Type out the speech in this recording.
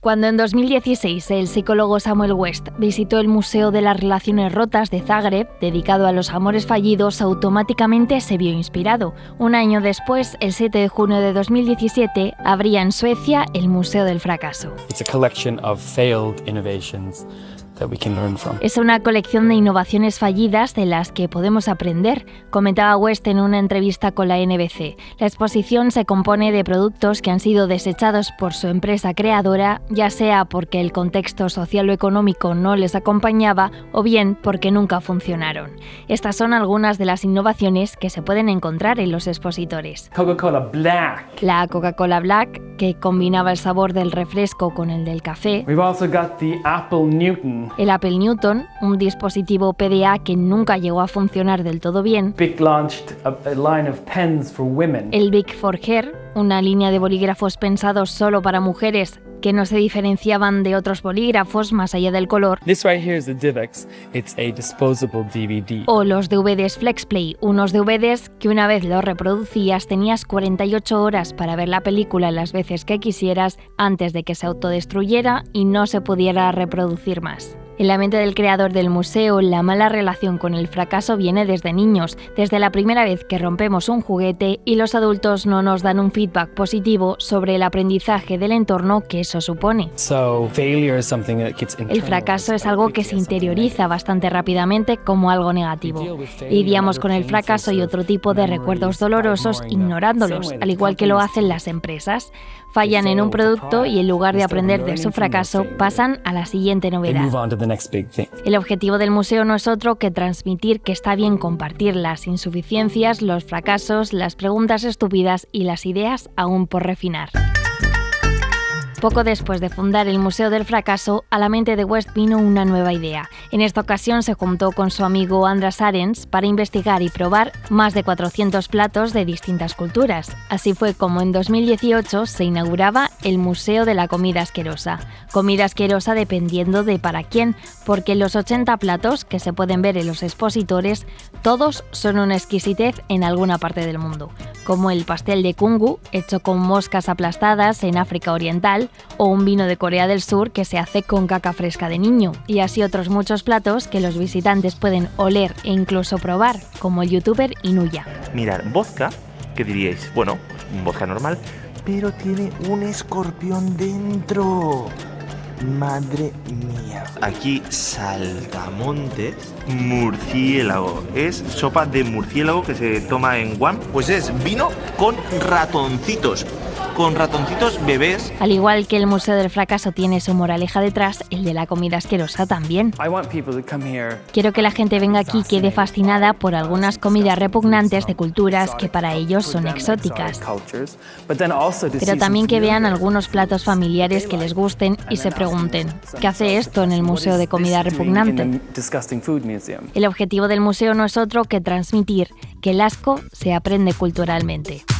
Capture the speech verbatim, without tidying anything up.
Cuando en dos mil dieciséis el psicólogo Samuel West visitó el Museo de las Relaciones Rotas de Zagreb, dedicado a los amores fallidos, automáticamente se vio inspirado. Un año después, el siete de junio de dos mil diecisiete, abría en Suecia el Museo del Fracaso. It's a collection of failed innovations that we can learn from. Es una colección de innovaciones fallidas de las que podemos aprender, comentaba West en una entrevista con la N B C. La exposición se compone de productos que han sido desechados por su empresa creadora, ya sea porque el contexto social o económico no les acompañaba o bien porque nunca funcionaron. Estas son algunas de las innovaciones que se pueden encontrar en los expositores. Coca-Cola Black. La Coca-Cola Black, que combinaba el sabor del refresco con el del café. We've also got the Apple Newton. El Apple Newton, un dispositivo P D A que nunca llegó a funcionar del todo bien. Bic launched a, a line of pens for women. El Bic for Her, una línea de bolígrafos pensados solo para mujeres que no se diferenciaban de otros bolígrafos más allá del color. This right here is the DivX. It's a disposable D V D. O los D V Ds FlexPlay, unos D V Ds que una vez los reproducías tenías cuarenta y ocho horas para ver la película las veces que quisieras antes de que se autodestruyera y no se pudiera reproducir más. En la mente del creador del museo, la mala relación con el fracaso viene desde niños, desde la primera vez que rompemos un juguete y los adultos no nos dan un feedback positivo sobre el aprendizaje del entorno que eso supone. So, failure is something that gets El fracaso es algo que se interioriza bastante rápidamente como algo negativo. Lidiamos con el fracaso y otro tipo de recuerdos dolorosos ignorándolos, al igual que lo hacen las empresas. Fallan en un producto y en lugar de aprender de su fracaso, pasan a la siguiente novedad. El objetivo del museo no es otro que transmitir que está bien compartir las insuficiencias, los fracasos, las preguntas estúpidas y las ideas aún por refinar. Poco después de fundar el Museo del Fracaso, a la mente de West vino una nueva idea. En esta ocasión se juntó con su amigo Andras Arens para investigar y probar más de cuatrocientos platos de distintas culturas. Así fue como en dos mil dieciocho se inauguraba el Museo de la Comida Asquerosa. Comida asquerosa dependiendo de para quién, porque los ochenta platos que se pueden ver en los expositores, todos son una exquisitez en alguna parte del mundo, como el pastel de kungu, hecho con moscas aplastadas en África Oriental, o un vino de Corea del Sur que se hace con caca fresca de niño, y así otros muchos platos que los visitantes pueden oler e incluso probar, como el youtuber Inuya. Mirad, vodka, ¿qué diríais? Bueno, un vodka normal, pero tiene un escorpión dentro. Madre mía. Aquí saltamontes, murciélago. Es sopa de murciélago que se toma en Guam. Pues es vino con ratoncitos. Con ratoncitos bebés. Al igual que el Museo del Fracaso tiene su moraleja detrás, el de la comida asquerosa también. Quiero que la gente venga aquí y quede fascinada por algunas comidas repugnantes de culturas que para ellos son exóticas. Pero también que vean algunos platos familiares que les gusten y se pregunten, ¿qué hace esto en el Museo de Comida Repugnante? El objetivo del museo no es otro que transmitir que el asco se aprende culturalmente.